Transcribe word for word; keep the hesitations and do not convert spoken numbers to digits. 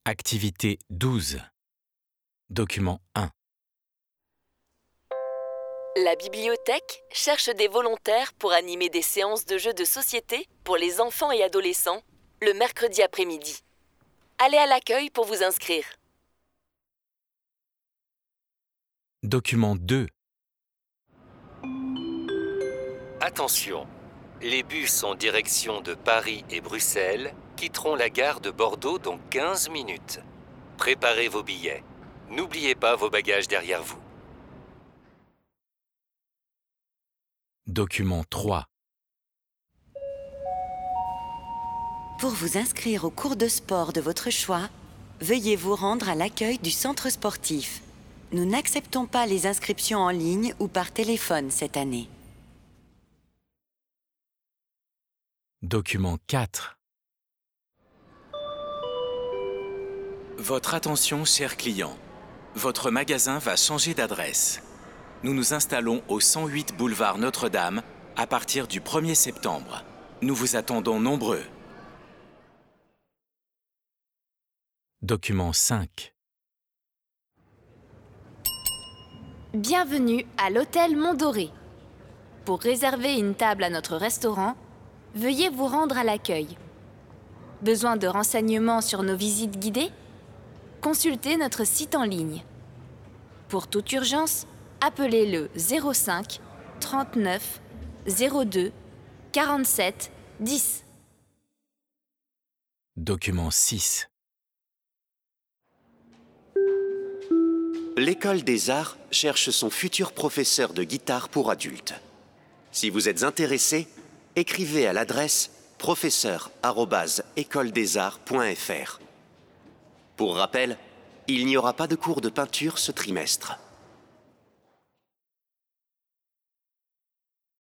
Activité douze. Document un. La bibliothèque cherche des volontaires pour animer des séances de jeux de société pour les enfants et adolescents le mercredi après-midi. Allez à l'accueil pour vous inscrire. Document deux. Attention, les bus en direction de Paris et Bruxelles quitteront la gare de Bordeaux dans quinze minutes. Préparez vos billets. N'oubliez pas vos bagages derrière vous. Document trois. Pour vous inscrire au cours de sport de votre choix, veuillez vous rendre à l'accueil du centre sportif. Nous n'acceptons pas les inscriptions en ligne ou par téléphone cette année. Document quatre. Votre attention, chers clients. Votre magasin va changer d'adresse. Nous nous installons au cent huit boulevard Notre-Dame à partir du premier septembre. Nous vous attendons nombreux. Document cinq. Bienvenue à l'hôtel Mont-Doré. Pour réserver une table à notre restaurant, veuillez vous rendre à l'accueil. Besoin de renseignements sur nos visites guidées? Consultez notre site en ligne. Pour toute urgence, appelez le zéro cinq trente-neuf zéro deux quarante-sept dix. Document six. L'École des Arts cherche son futur professeur de guitare pour adultes. Si vous êtes intéressé, écrivez à l'adresse professeur arobase école des arts point f r. Pour rappel, il n'y aura pas de cours de peinture ce trimestre.